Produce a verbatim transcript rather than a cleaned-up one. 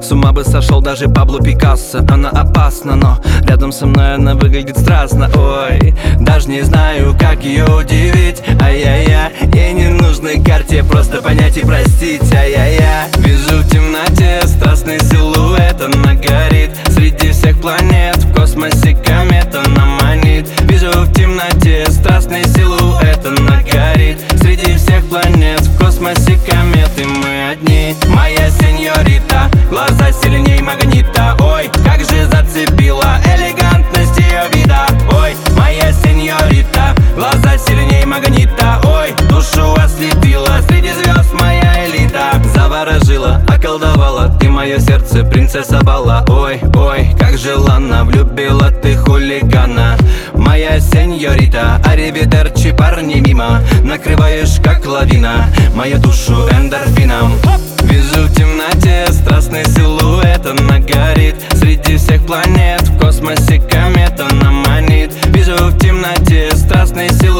С ума бы сошел даже Пабло Пикассо. Она опасна, но рядом со мной она выглядит страстно. Ой, даже не знаю, как ее удивить. Ай-яй-яй, ей не нужны карте, просто понять и простить. Ай-яй-яй, вижу в темноте страстный силуэт. Она горит среди всех планет, в космосе комет она манит. Вижу в темноте страстный силуэт. Она горит среди всех планет, в космосе комет, и мы одни. Моя сеньорита, глаза сильней магнита. Ой, как же зацепила элегантность ее вида. Ой, моя сеньорита, глаза сильней магнита. Ой, душу ослепила, среди звезд моя элита. Заворожила, околдовала, ты мое сердце, принцесса бала. Ой, ой, как желанно влюбила ты хулигана. Моя сеньорита, аривидерчи, парни мимо. Накрываешь как лавина мою душу эндорфином. Вижу в темноте страстный силуэт. Она горит среди всех планет, в космосе комет она манит. Вижу в темноте страстный силуэт.